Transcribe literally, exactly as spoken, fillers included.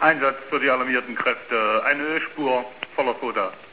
Einsatz für die alarmierten Kräfte. Eine Spur voller Toter.